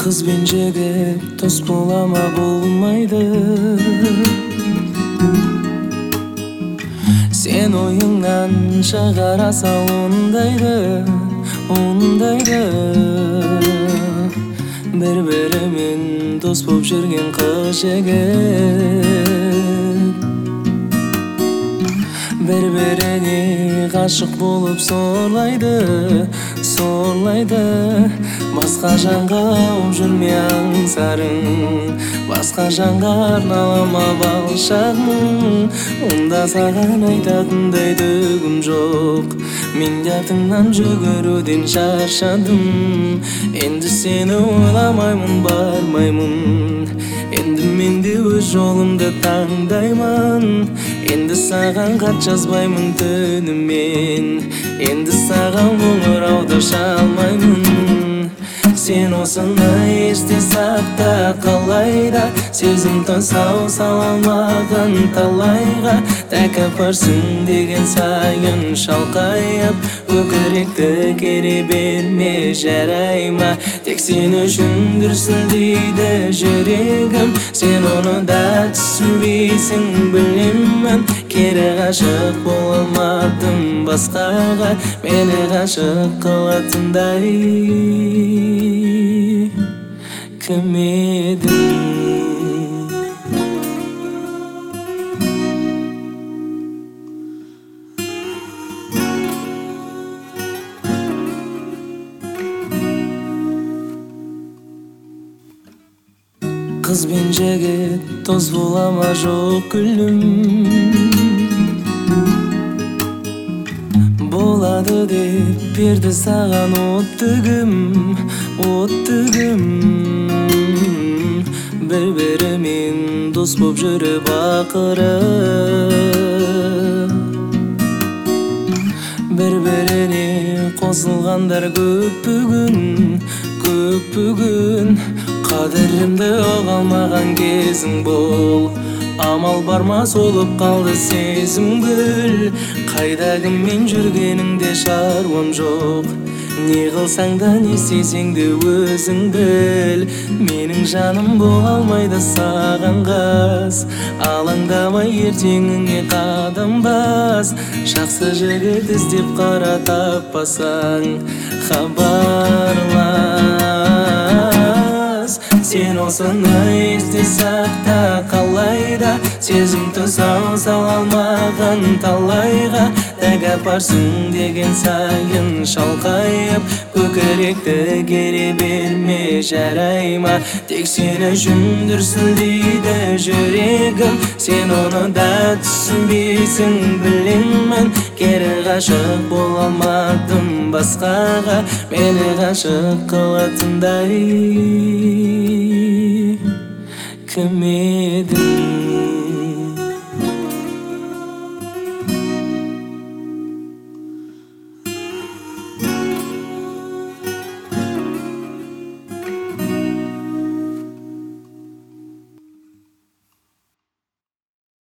Kız ben jigit dost bolama bolmaydı. Sen oyundan çağara sal ondaydı, ondaydı. Bir-birimin dost bolup жүрген kız jigit Bir-birini aşık bolup zorlaydı, zorlaydı. Басқа жанға оп жүрме аңсарың, басқа жанға арналама балшағың. Онда саған айтатындай түгім жоқ, мен артыңнан жүгіруден шаршадым. Енді сені ойламаймын, бармаймын. Енді мен де өз жолымды таңдаймын. Енді саған хат жазбаймын түнімен, енді саған қоңырауды шалмаймын. Sen osını esте sakta қалайда, сезімді сау саламаған талайға. Тәкаппарсың деген сайын шалқайып, көкіректі кере берме жарай ма? Тек сен үшіндірсін дейді жүрегім. Сен оны да түсінбейсің білемін. Кері ғашық бола алмадым басқаға, мені ғашық қылатындай кім едің? Kız ben jigit dost bolama жоқ күлім. Болады деп берді саған оттығым, оттығым. Bir-biriмен дос боп жүріп ақыры, бір-біріне қосылғандар көп бүгін, көп бүгін. Қадірімді ұғалмаған кезің бол, амал барма солып қалды сезім гүл. Қайда кіммен жүргеніңде шаруам жоқ, не қылсаң да не істесең де өзің біл. Менің жаным бола алмайды саған қас, алаңдамай ертеңіңе қадам бас. Жақсы жігіт іздеп қара таппасаң хабарлас. Sen osını esте sakta қалайда, сезімді сау салалмаған талайға. Тәкаппарсың деген сайын шалқайып, көкіректі кере берме жарай ма? Тек сені жүндірсін дейді жүрегім. Сен оны да түсінбейсің білемін. Кері ғашық бола алмадым басқаға, мені ғашық қылатындай кім едің?